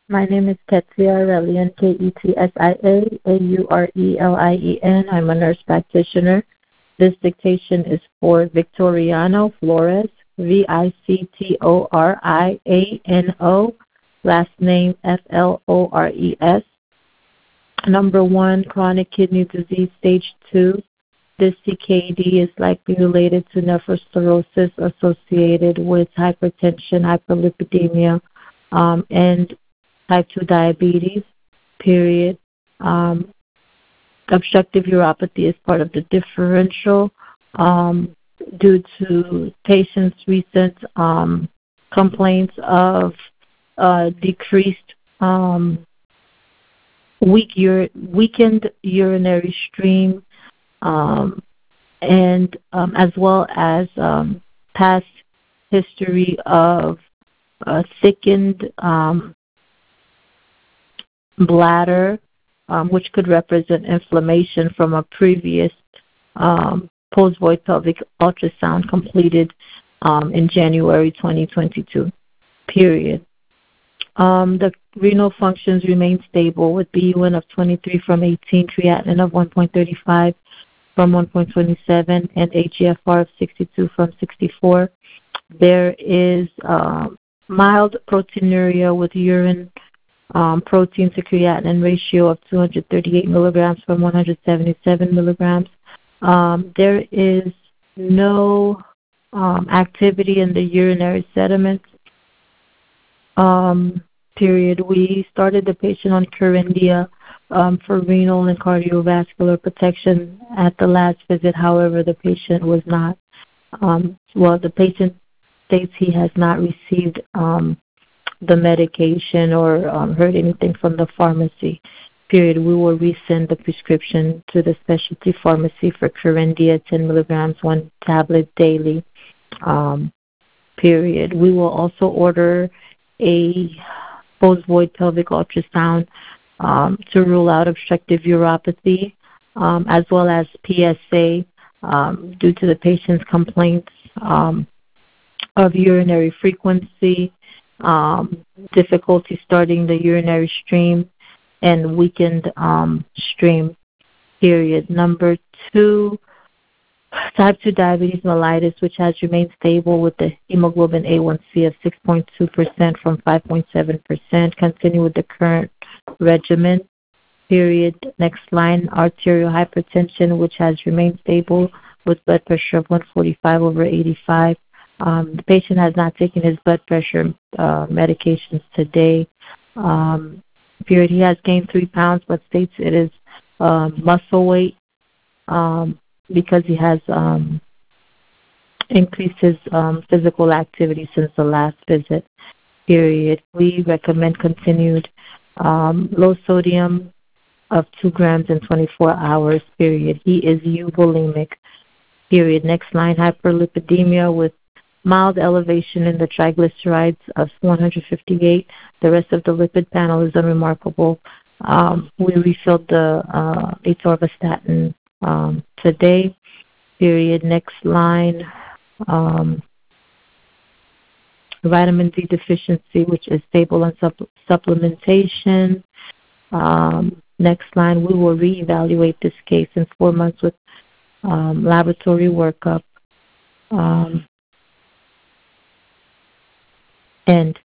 My name is Ketsia Aurelian, Ketsia Aurelien. I'm a nurse practitioner. This dictation is for Victoriano Flores, Victoriano, last name Flores. Number 1, chronic kidney disease, stage 2. This CKD is likely related to nephrostenosis associated with hypertension, hyperlipidemia, and type 2 diabetes, period. Um, Obstructive uropathy is part of the differential due to patients' recent complaints of decreased weakened urinary stream, and as well as past history of thickened bladder, which could represent inflammation from a previous post-void pelvic ultrasound completed in January 2022, period. The renal functions remain stable with BUN of 23 from 18, creatinine of 1.35 from 1.27, and AGFR of 62 from 64. There is mild proteinuria with urine protein to creatinine ratio of 238 milligrams from 177 milligrams. There is no activity in the urinary sediments, period. We started the patient on Corindia for renal and cardiovascular protection at the last visit. However, the patient was not, the patient states he has not received the medication or heard anything from the pharmacy, period. We will resend the prescription to the specialty pharmacy for Corindia, 10 milligrams, 1 tablet daily, period. We will also order a post-void pelvic ultrasound to rule out obstructive uropathy, as well as PSA due to the patient's complaints of urinary frequency, difficulty starting the urinary stream, and weakened stream, period. Number 2, type 2 diabetes mellitus, which has remained stable with the hemoglobin A1C of 6.2% from 5.7%. Continue with the current regimen, period. Next line, arterial hypertension, which has remained stable with blood pressure of 145 over 85. The patient has not taken his blood pressure medications today, period. He has gained 3 pounds, but states it is muscle weight because he has increased his physical activity since the last visit, period. We recommend continued low sodium of 2 grams in 24 hours, period. He is eubulimic, period. Next line, hyperlipidemia with mild elevation in the triglycerides of 158. The rest of the lipid panel is unremarkable. We refilled the atorvastatin today, period. Next line, vitamin D deficiency, which is stable on supplementation. Next line, we will reevaluate this case in 4 months with laboratory workup. End.